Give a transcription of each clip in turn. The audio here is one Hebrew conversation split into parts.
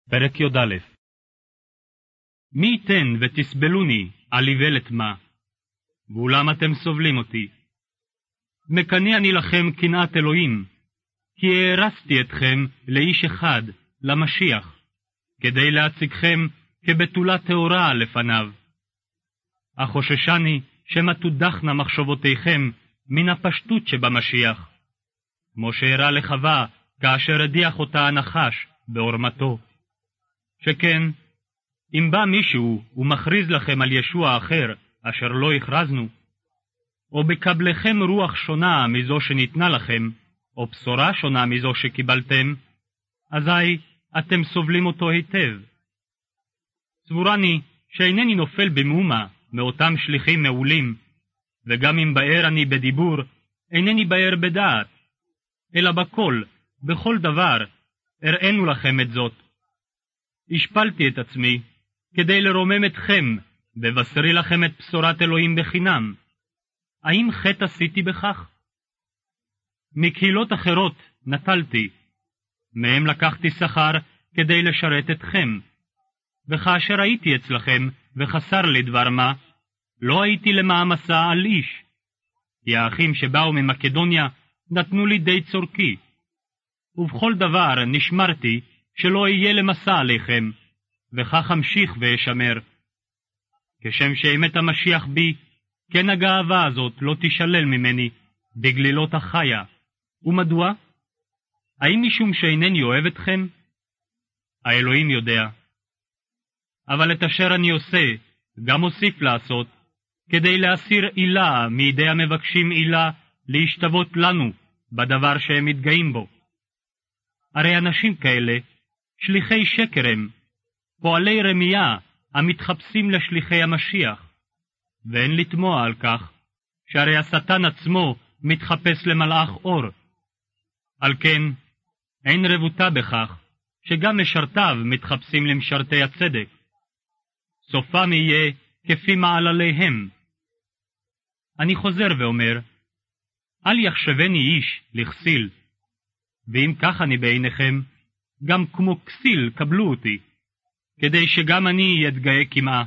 פרק י"א. מי ייתן ותסבלוני על איוולת מה, ואולם אתם סובלים אותי. מקנא אני לכם קנאת אלוהים, כי הערסתי אתכם לאיש אחד, למשיח, כדי להציגכם כבתולה טהורה לפניו. החוששני שמא תודחנה מחשבותיכם מן הפשטות שבמשיח, כמו שהראה לחווה כאשר הדיח אותה הנחש בעורמתו. שכן, אם בא מישהו ומכריז לכם על ישוע אחר אשר לא הכרזנו, או בקבלכם רוח שונה מזו שניתנה לכם, או בשורה שונה מזו שקיבלתם, אזי אתם סובלים אותו היטב. סבורני שאינני נופל במאומה מאותם שליחים מעולים, וגם אם באר אני בדיבור, אינני באר בדעת, אלא בכל דבר, הראינו לכם את זאת. השפלתי את עצמי, כדי לרומם אתכם, ובשרי לכם את בשורת אלוהים בחינם. האם חטא עשיתי בכך? מקהילות אחרות נטלתי, מהם לקחתי שכר כדי לשרת אתכם, וכאשר הייתי אצלכם וחסר לי דבר מה, לא הייתי למעמסה על איש, כי האחים שבאו ממקדוניה נתנו לי די צורכי, ובכל דבר נשמרתי שלא אהיה למסע עליכם, וכך אמשיך ואשמר. כשם שאמת המשיח בי, כן הגאווה הזאת לא תישלל ממני בגלילות החיה. ומדוע? האם משום שאינני אוהב אתכם? האלוהים יודע. אבל את אשר אני עושה, גם אוסיף לעשות, כדי להסיר עילה מידי המבקשים עילה להשתוות לנו בדבר שהם מתגאים בו. הרי אנשים כאלה, שליחי שקר הם, פועלי רמייה המתחפשים לשליחי המשיח, ואין לתמוע על כך, שהרי השטן עצמו מתחפש למלאך אור. על כן, אין רבותה בכך, שגם משרתיו מתחפשים למשרתי הצדק. סופם יהיה כפי מעלליהם. אני חוזר ואומר, אל יחשבני איש לכסיל, ואם כך אני בעיניכם, גם כמו כסיל קבלו אותי, כדי שגם אני אתגאה כמעה.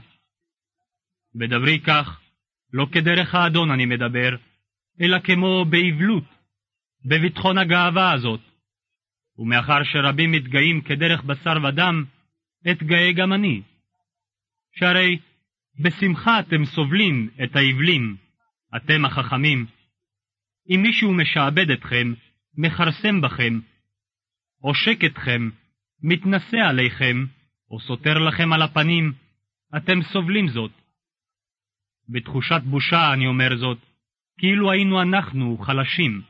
בדברי כך, לא כדרך האדון אני מדבר, אלא כמו באבלות, בביטחון הגאווה הזאת. ומאחר שרבים מתגאים כדרך בשר ודם, אתגאה גם אני. שהרי בשמחה אתם סובלים את האבלים, אתם החכמים. אם מישהו משעבד אתכם, מחרסם בכם, עושק אתכם, מתנשא עליכם, או סותר לכם על הפנים, אתם סובלים זאת. בתחושת בושה אני אומר זאת, כאילו היינו אנחנו חלשים.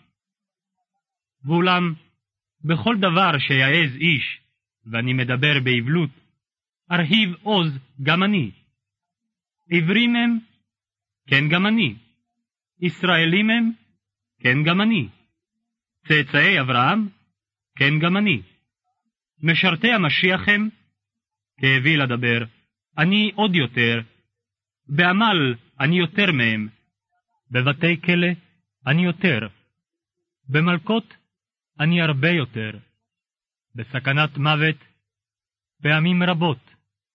ואולם, בכל דבר שיעז איש, ואני מדבר באבלות, ארהיב עוז גם אני. עברים הם? כן גם אני. ישראלים הם? כן גם אני. צאצאי אברהם? כן גם אני. משרתי המשיח הם? כאבי לדבר, אני עוד יותר. בעמל אני יותר מהם. בבתי כלא אני יותר. במלכות אני הרבה יותר. בסכנת מוות פעמים רבות.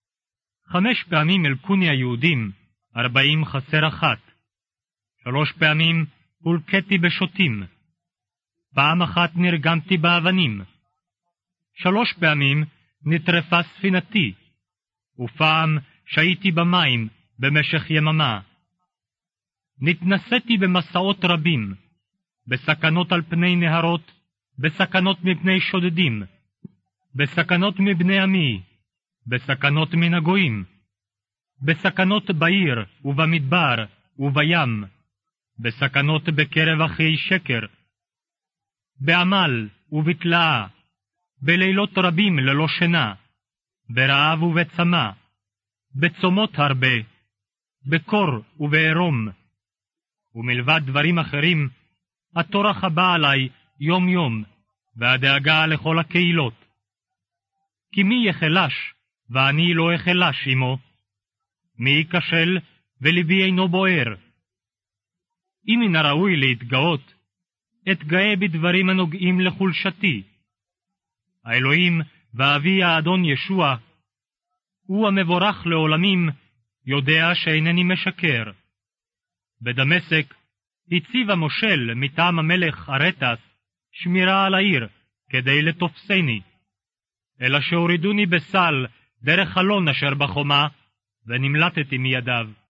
5 פעמים אלקוני היהודים, 40 חסר 1. 3 פעמים הולקתי בשוטים. פעם אחת נרגמתי באבנים. 3 פעמים נטרפה ספינתי, ופעם שהיתי במים במשך יממה. נתנסיתי במסעות רבים, בסכנות על פני נהרות, בסכנות מפני שודדים, בסכנות מבני עמי, בסכנות מן הגויים, בסכנות בעיר ובמדבר ובים, בסכנות בקרב אחי שקר, בעמל ובתלאה, בלילות רבים ללא שינה, ברעב ובצמא, בצומות הרבה, בקור ובערום. ומלבד דברים אחרים, הטורח הבא עלי יום יום, והדאגה לכל הקהילות. כי מי יחלש, ואני לא יחלש עמו? מי ייכשל, ולבי אינו בוער? אם מן הראוי להתגאות, אתגאה בדברים הנוגעים לחולשתי. האלוהים ואבי האדון ישוע, הוא המבורך לעולמים, יודע שאינני משקר. בדמשק הציב המושל מטעם המלך ארטס שמירה על העיר כדי לתופסני, אלא שהורידוני בסל דרך חלון אשר בחומה, ונמלטתי מידיו.